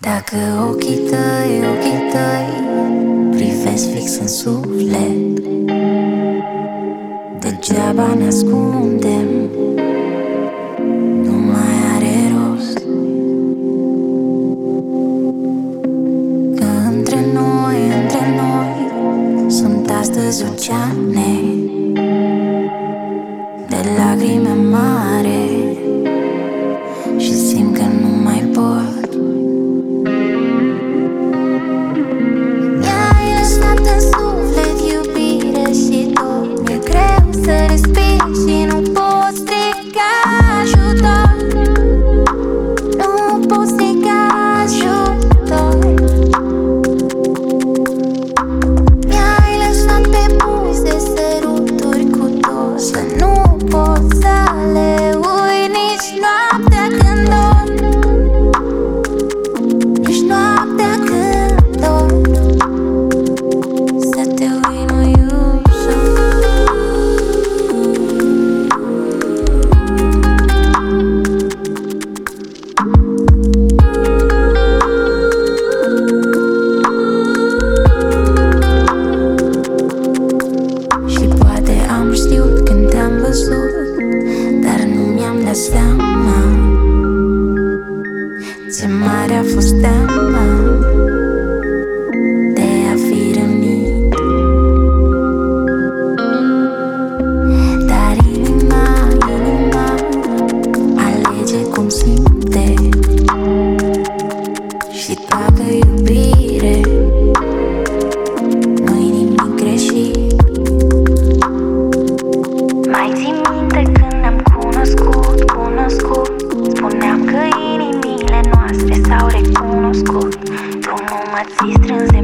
Dacă ochii tăi privesc fix în suflet, degeaba ne ascundem, nu mai are rost. Că între noi sunt astăzi oceane de lacrime mare și simt că nu mai pot. Mi-ai lăsat în suflet iubire și tot. Mi-e greu să respir și nu pot striga ajutor. Nu pot striga ajutor. Mi-ai lăsat pe buze săruturi cu tot. Să nu pot să le uit nici noaptea când dorm. Nici noaptea când dorm. Să te uit nu e ușor. Și poate am știut când te-am văzut, dar nu mi-am dat seama ce mare a fost teama de a fi rănit. Dar inima alege cum simte. Și dacă iubire nu-i nimic greșit. Mai ții minte când ne-am cunoscut? Spuneam că inimile noastre s-au recunoscut. Tu nu mă ții strâns de